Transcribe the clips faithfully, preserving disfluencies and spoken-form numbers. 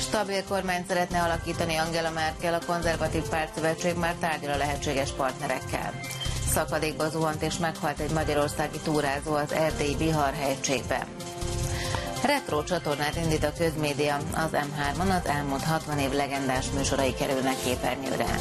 Stabil kormányt szeretne alakítani Angela Merkel, a konzervatív pártszövetség már tárgyal a lehetséges partnerekkel. Szakadékba zuhant és meghalt egy magyarországi túrázó az erdélyi Bihar-hegységben. Retro csatornát indít a közmédia, az em hármon az elmúlt hatvan év legendás műsorai kerülnek képernyőre.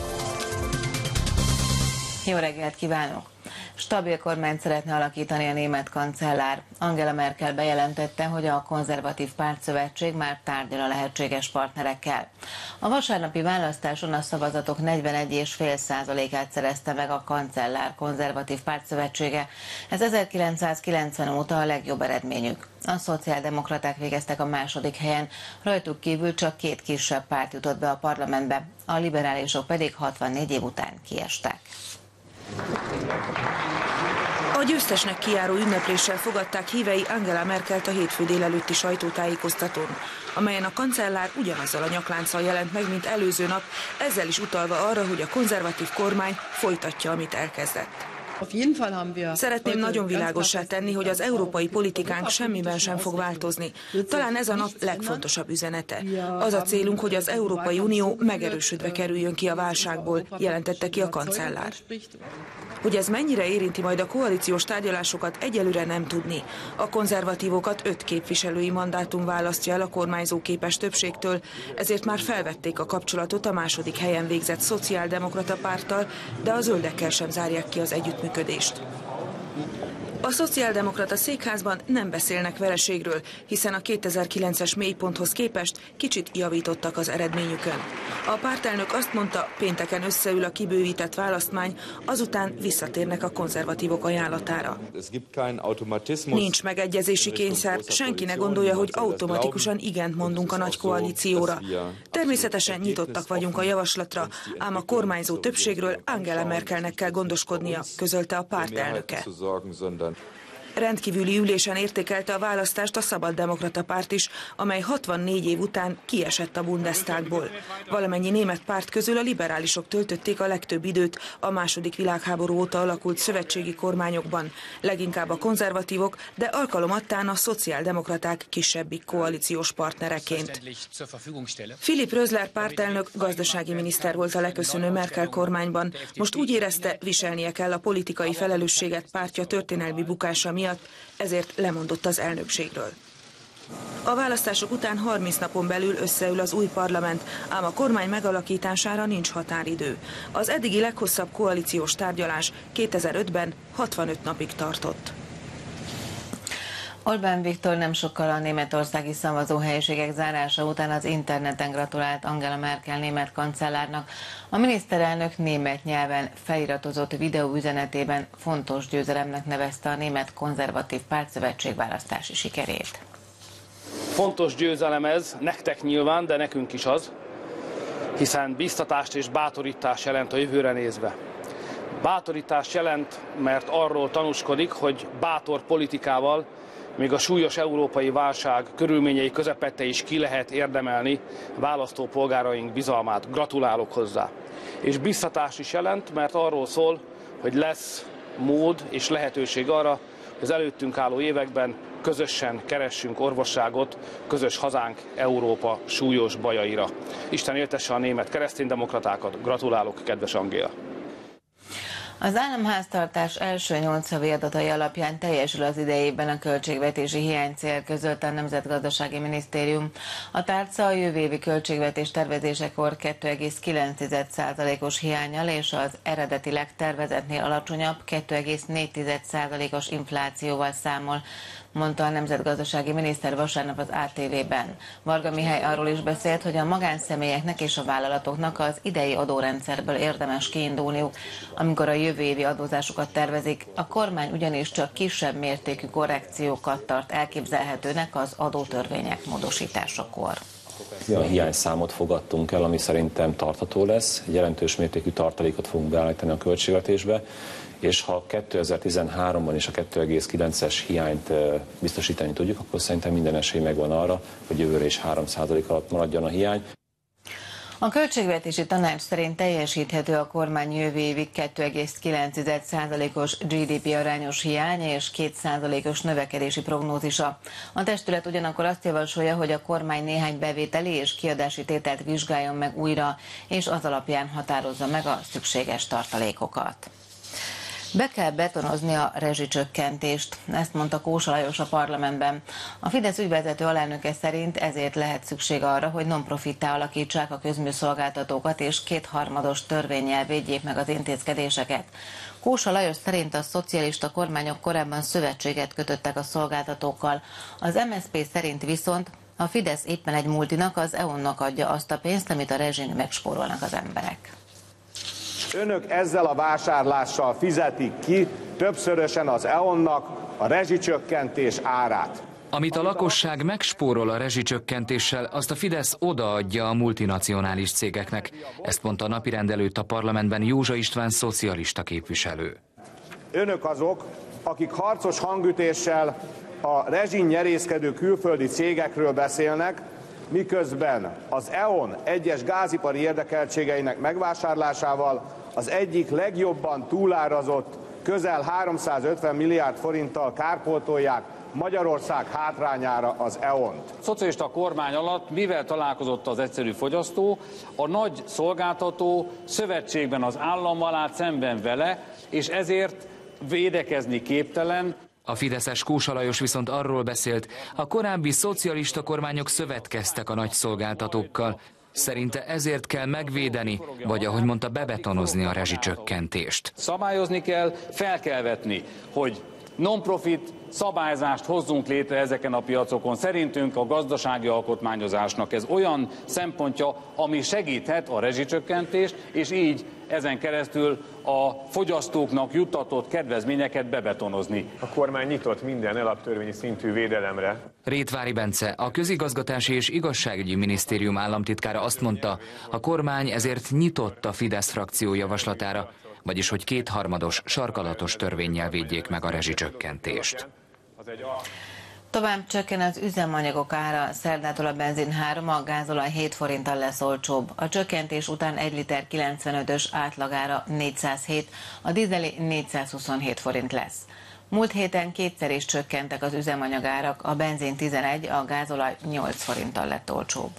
Jó reggelt kívánok! Stabil kormányt szeretne alakítani a német kancellár. Angela Merkel bejelentette, hogy a konzervatív pártszövetség már tárgyal a lehetséges partnerekkel. A vasárnapi választáson a szavazatok negyvenegy egész öt százalékát szerezte meg a kancellár konzervatív pártszövetsége. Ez ezerkilencszázkilencven óta a legjobb eredményük. A szociáldemokraták végeztek a második helyen, rajtuk kívül csak két kisebb párt jutott be a parlamentbe, a liberálisok pedig hatvannégy év után kiestek. A győztesnek kijáró ünnepléssel fogadták hívei Angela Merkelt a hétfő délelőtti sajtótájékoztatón, amelyen a kancellár ugyanazzal a nyaklánccal jelent meg, mint előző nap, ezzel is utalva arra, hogy a konzervatív kormány folytatja, amit elkezdett. Szeretném nagyon világossá tenni, hogy az európai politikánk semmiben sem fog változni. Talán ez a nap legfontosabb üzenete. Az a célunk, hogy az Európai Unió megerősödve kerüljön ki a válságból, jelentette ki a kancellár. Hogy ez mennyire érinti majd a koalíciós tárgyalásokat, egyelőre nem tudni. A konzervatívokat öt képviselői mandátum választja el a kormányzóképes többségtől, ezért már felvették a kapcsolatot a második helyen végzett szociáldemokrata párttal, de a zöldekkel sem zárják ki az együttműködést. A szociáldemokrata székházban nem beszélnek vereségről, hiszen a kétezer-kilences mélyponthoz képest kicsit javítottak az eredményükön. A pártelnök azt mondta, pénteken összeül a kibővített választmány, azután visszatérnek a konzervatívok ajánlatára. Nincs megegyezési kényszer, senki ne gondolja, hogy automatikusan igent mondunk a nagy koalícióra. Természetesen nyitottak vagyunk a javaslatra, ám a kormányzó többségről Angela Merkelnek kell gondoskodnia, közölte a pártelnöke. Rendkívüli ülésen értékelte a választást a Szabaddemokrata párt is, amely hatvannégy év után kiesett a Bundestagból. Valamennyi német párt közül a liberálisok töltötték a legtöbb időt a második világháború óta alakult szövetségi kormányokban, leginkább a konzervatívok, de alkalomattán a szociáldemokraták kisebbik koalíciós partnereként. Philipp Rösler pártelnök gazdasági miniszter volt a leköszönő Merkel kormányban. Most úgy érezte, viselnie kell a politikai felelősséget pártja történelmi bukása miatt, ezért lemondott az elnökségről. A választások után harminc napon belül összeül az új parlament, ám a kormány megalakítására nincs határidő. Az eddigi leghosszabb koalíciós tárgyalás kétezer-ötben hatvanöt napig tartott. Orbán Viktor nem sokkal a németországi szavazóhelyiségek zárása után az interneten gratulált Angela Merkel német kancellárnak. A miniszterelnök német nyelven feliratozott videóüzenetében fontos győzelemnek nevezte a német konzervatív pártszövetség választási sikerét. Fontos győzelem ez, nektek nyilván, de nekünk is az, hiszen biztatást és bátorítást jelent a jövőre nézve. Bátorítást jelent, mert arról tanúskodik, hogy bátor politikával még a súlyos európai válság körülményei közepette is ki lehet érdemelni választópolgáraink bizalmát. Gratulálok hozzá. És biztatást is jelent, mert arról szól, hogy lesz mód és lehetőség arra, hogy az előttünk álló években közösen keressünk orvosságot közös hazánk Európa súlyos bajaira. Isten éltesse a német kereszténydemokratákat. Gratulálok, kedves Angéla! Az államháztartás első nyolc havi adatai alapján teljesül az idejében a költségvetési hiánycél, közölte a Nemzetgazdasági Minisztérium. A tárca a jövő évi költségvetés tervezésekor kettő egész kilenc százalékos hiánnyal és az eredetileg tervezetnél alacsonyabb kettő egész négy százalékos inflációval számol, mondta a nemzetgazdasági miniszter vasárnap az á té vében. Varga Mihály arról is beszélt, hogy a magánszemélyeknek és a vállalatoknak az idei adórendszerből érdemes kiindulniuk, amikor a jövő évi adózásokat tervezik. A kormány ugyanis csak kisebb mértékű korrekciókat tart elképzelhetőnek az adótörvények módosításakor. Olyan hiányszámot fogadtunk el, ami szerintem tartható lesz, egy jelentős mértékű tartalékot fogunk beállítani a költségvetésbe, és ha kétezer-tizenháromban is a kettő egész kilences hiányt biztosítani tudjuk, akkor szerintem minden esély megvan arra, hogy jövőre is három százalék alatt maradjon a hiány. A Költségvetési Tanács szerint teljesíthető a kormány jövő évig kettő egész kilenc százalékos gé dé pé arányos hiány és két százalékos növekedési prognózisa. A testület ugyanakkor azt javasolja, hogy a kormány néhány bevételi és kiadási tételt vizsgáljon meg újra, és az alapján határozza meg a szükséges tartalékokat. Be kell betonozni a rezsicsökkentést, ezt mondta Kósa Lajos a parlamentben. A Fidesz ügyvezető alelnöke szerint ezért lehet szükség arra, hogy non-profittá alakítsák a közműszolgáltatókat és kétharmados törvénnyel védjék meg az intézkedéseket. Kósa Lajos szerint a szocialista kormányok korábban szövetséget kötöttek a szolgáltatókkal. Az em es zé pé szerint viszont a Fidesz éppen egy multinak, az é o en-nak adja azt a pénzt, amit a rezsin megspórolnak az emberek. Önök ezzel a vásárlással fizetik ki többszörösen az é o en-nak a rezsicsökkentés árát. Amit a lakosság megspórol a rezsicsökkentéssel, azt a Fidesz odaadja a multinacionális cégeknek. Ezt mondta a napirend előtt a parlamentben Józsa István szocialista képviselő. Önök azok, akik harcos hangütéssel a rezsin nyerészkedő külföldi cégekről beszélnek, miközben az é o en egyes gázipari érdekeltségeinek megvásárlásával az egyik legjobban túlárazott, közel háromszázötven milliárd forinttal kárpótolják Magyarország hátrányára az é o en-t. A szocialista kormány alatt mivel találkozott az egyszerű fogyasztó? A nagy szolgáltató szövetségben az állammal állt szemben vele, és ezért védekezni képtelen. A fideszes Kósa Lajos viszont arról beszélt, a korábbi szocialista kormányok szövetkeztek a nagy szolgáltatókkal. Szerinte ezért kell megvédeni, vagy ahogy mondta, bebetonozni a rezsicsökkentést. Szabályozni kell, fel kell vetni, hogy non-profit szabályzást hozzunk létre ezeken a piacokon. Szerintünk a gazdasági alkotmányozásnak ez olyan szempontja, ami segíthet a rezsicsökkentést, és így ezen keresztül a fogyasztóknak juttatott kedvezményeket bebetonozni. A kormány nyitott minden alaptörvényi szintű védelemre. Rétvári Bence, a Közigazgatási és Igazságügyi Minisztérium államtitkára azt mondta, a kormány ezért nyitott a Fidesz frakció javaslatára, vagyis hogy kétharmados, sarkalatos törvénnyel védjék meg a rezsicsökkentést. Tovább csökken az üzemanyagok ára, szerdától a benzin három, a gázolaj hét forinttal lesz olcsóbb. A csökkentés után egy liter kilencvenötös átlagára négyszázhét, a dízeli négyszázhuszonhét forint lesz. Múlt héten kétszer is csökkentek az üzemanyagárak, a benzin tizenegy, a gázolaj nyolc forinttal lett olcsóbb.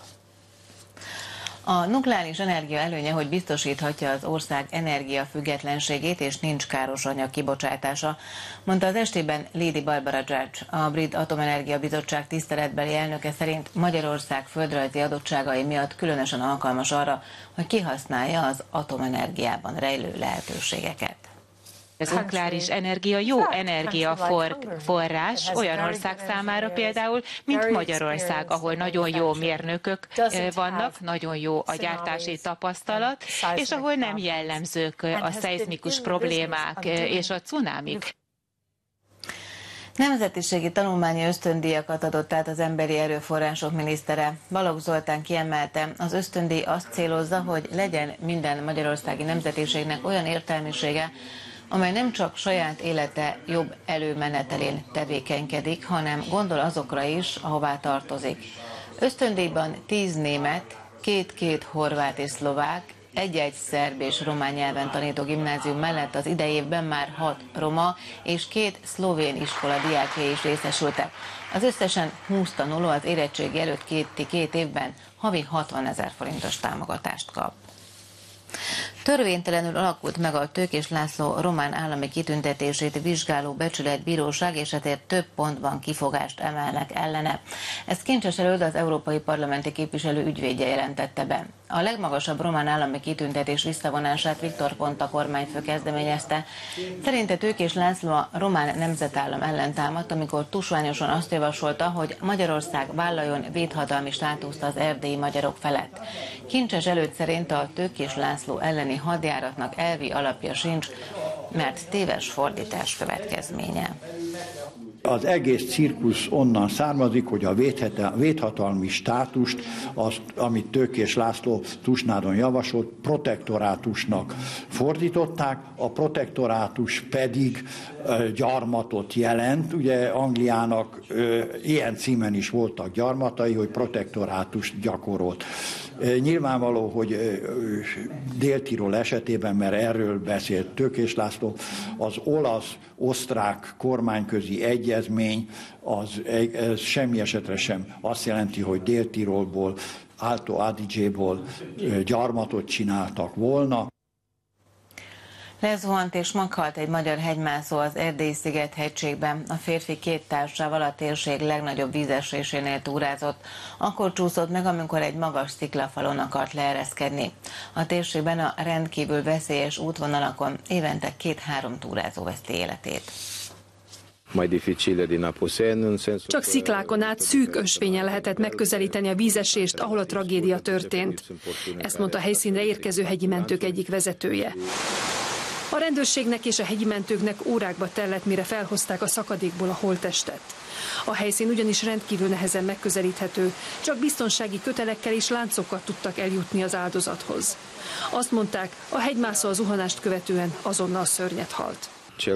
A nukleáris energia előnye, hogy biztosíthatja az ország energiafüggetlenségét és nincs káros anyag kibocsátása, mondta az estében Lady Barbara Judge. A Brit Atomenergia Bizottság tiszteletbeli elnöke szerint Magyarország földrajzi adottságai miatt különösen alkalmas arra, hogy kihasználja az atomenergiában rejlő lehetőségeket. Az nukleáris energia jó energiaforrás olyan ország számára például, mint Magyarország, ahol nagyon jó mérnökök vannak, nagyon jó a gyártási tapasztalat, és ahol nem jellemzők a szeizmikus problémák és a cunamik. Nemzetiségi tanulmányi ösztöndíjakat adott át az Emberi Erőforrások minisztere. Balogh Zoltán kiemelte, az ösztöndíj azt célozza, hogy legyen minden magyarországi nemzetiségnek olyan értelmisége, amely nem csak saját élete jobb előmenetelén tevékenykedik, hanem gondol azokra is, ahová tartozik. Ösztöndíjban tíz német, két-két horvát és szlovák, egy-egy szerb és román nyelven tanító gimnázium mellett az idei évben már hat roma és két szlovén iskola diákjai is részesültek. Az összesen húsz tanuló az érettségi előtt két, két évben havi hatvanezer forintos támogatást kap. Törvénytelenül alakult meg a Tőkés László román állami kitüntetését vizsgáló becsületbíróság, és ezért több pontban kifogást emelnek ellene. Ezt Kincses Előd, az európai parlamenti képviselő ügyvédje jelentette be. A legmagasabb román állami kitüntetés visszavonását Viktor Ponta kormányfő kezdeményezte. Szerinte Tőkés László a román nemzetállam ellen támadt, amikor tusványosan azt javasolta, hogy Magyarország vállaljon védhatalmi státuszt az erdélyi magyarok felett. Kincses Előd szerint a Tőkés László elleni hadjáratnak elvi alapja sincs, mert téves fordítás következménye. Az egész cirkusz onnan származik, hogy a védhatalmi státust, azt, amit Tőkés László Tusnádon javasolt, protektorátusnak fordították, a protektorátus pedig gyarmatot jelent. Ugye Angliának ilyen címen is voltak gyarmatai, hogy protektorátust gyakorolt. Nyilvánvaló, hogy Dél-Tirol esetében, mert erről beszélt Tőkés László, az olasz-osztrák kormányközi egyezmény az, ez semmi esetre sem azt jelenti, hogy Dél-Tirolból, Alto Adige-ból gyarmatot csináltak volna. Lezuhant és meghalt egy magyar hegymászó az Erdélyi-sziget-hegységben. A férfi két társával a térség legnagyobb vízesésénél túrázott. Akkor csúszott meg, amikor egy magas sziklafalon akart leereszkedni. A térségben a rendkívül veszélyes útvonalakon évente két-három túrázó veszti életét. Csak sziklákon át szűk ösvényen lehetett megközelíteni a vízesést, ahol a tragédia történt. Ezt mondta a helyszínre érkező hegyi mentők egyik vezetője. A rendőrségnek és a hegyi mentőknek órákba tellett, mire felhozták a szakadékból a holttestet. A helyszín ugyanis rendkívül nehezen megközelíthető, csak biztonsági kötelekkel és láncokkal tudtak eljutni az áldozathoz. Azt mondták, a hegymászó a zuhanást követően azonnal szörnyet halt.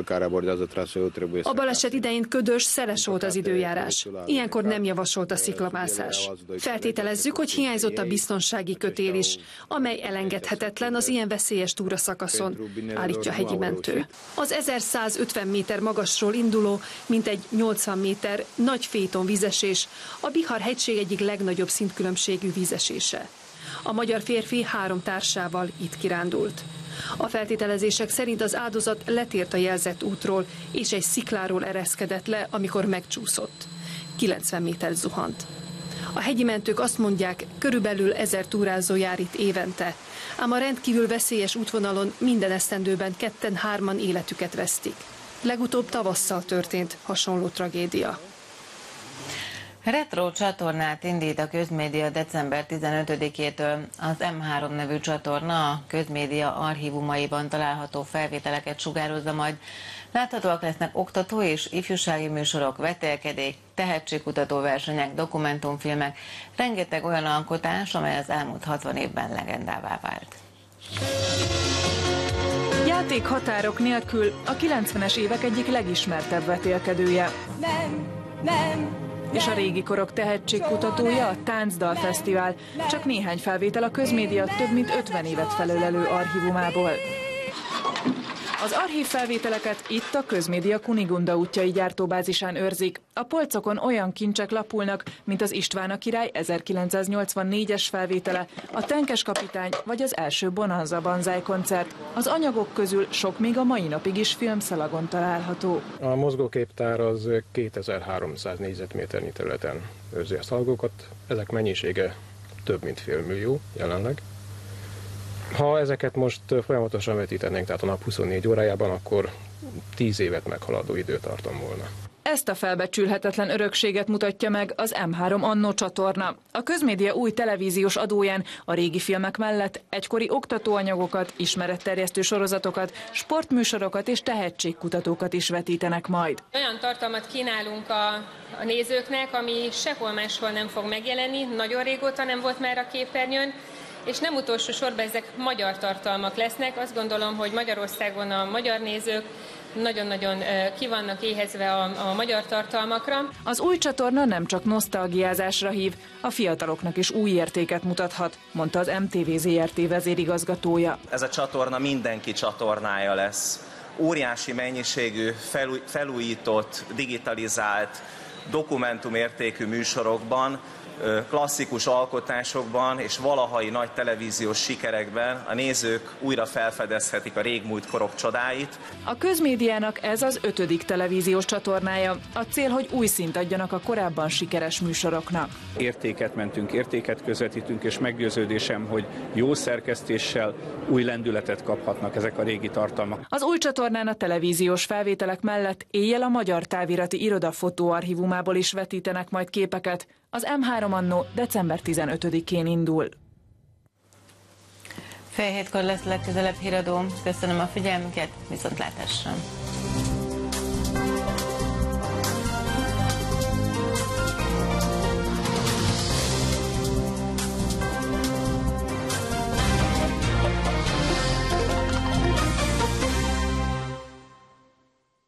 A baleset idején ködös, szeles volt az időjárás. Ilyenkor nem javasolt a sziklamászás. Feltételezzük, hogy hiányzott a biztonsági kötél is, amely elengedhetetlen az ilyen veszélyes túraszakaszon, állítja a hegyi mentő. Az ezerszázötven méter magasról induló, mintegy nyolcvan méter nagy féton vízesés, a Bihar-hegység egyik legnagyobb szintkülönbségű vízesése. A magyar férfi három társával itt kirándult. A feltételezések szerint az áldozat letért a jelzett útról, és egy szikláról ereszkedett le, amikor megcsúszott. kilencven méter zuhant. A hegyi mentők azt mondják, körülbelül ezer túrázó jár itt évente, ám a rendkívül veszélyes útvonalon minden esztendőben ketten-hárman életüket vesztik. Legutóbb tavasszal történt hasonló tragédia. Retro csatornát indít a Közmédia december tizenötödikétől. Az em három nevű csatorna a Közmédia archívumaiban található felvételeket sugározza majd. Láthatóak lesznek oktató és ifjúsági műsorok, vetélkedék, tehetségkutató versenyek, dokumentumfilmek, rengeteg olyan alkotás, amely az elmúlt hatvan évben legendává vált. Játék határok nélkül a kilencvenes évek egyik legismertebb vetélkedője. Nem, nem. És a régi korok tehetségkutatója, a Táncdal Fesztivál. Csak néhány felvétel a Közmédia több mint ötven évet felölelő archívumából. Az archív felvételeket itt a Közmédia Kunigunda útjai gyártóbázisán őrzik. A polcokon olyan kincsek lapulnak, mint az István a király ezerkilencszáznyolcvannégyes felvétele, a Tenkes kapitány vagy az első Bonanza Banzai koncert. Az anyagok közül sok még a mai napig is filmszalagon található. A mozgóképtár az kétezer-háromszáz négyzetméternyi területen őrzi a szalagokat. Ezek mennyisége több mint fél millió jelenleg. Ha ezeket most folyamatosan vetítenénk, tehát a nap huszonnégy órájában, akkor tíz évet meghaladó időtartam volna. Ezt a felbecsülhetetlen örökséget mutatja meg az em három Annó csatorna. A Közmédia új televíziós adóján a régi filmek mellett egykori oktatóanyagokat, ismeretterjesztő sorozatokat, sportműsorokat és tehetségkutatókat is vetítenek majd. Olyan tartalmat kínálunk a, a nézőknek, ami sehol máshol nem fog megjelenni, nagyon régóta nem volt már a képernyőn, és nem utolsó sorban ezek magyar tartalmak lesznek. Azt gondolom, hogy Magyarországon a magyar nézők nagyon-nagyon ki vannak éhezve a, a magyar tartalmakra. Az új csatorna nem csak nosztalgiázásra hív, a fiataloknak is új értéket mutathat, mondta az em té vé zé er té vezérigazgatója. Ez a csatorna mindenki csatornája lesz. Óriási mennyiségű, felúj, felújított, digitalizált, dokumentumértékű műsorokban, klasszikus alkotásokban és valahai nagy televíziós sikerekben a nézők újra felfedezhetik a régmúlt korok csodáit. A Közmédiának ez az ötödik televíziós csatornája. A cél, hogy új szint adjanak a korábban sikeres műsoroknak. Értéket mentünk, értéket közvetítünk, és meggyőződésem, hogy jó szerkesztéssel új lendületet kaphatnak ezek a régi tartalmak. Az új csatornán a televíziós felvételek mellett éjjel a Magyar Távirati Iroda fotóarchívumából is vetítenek majd képeket. Az em három Annó december tizenötödikén indul. Fél hétkor lesz legközelebb híradó. Köszönöm a figyelmüket, viszontlátásra!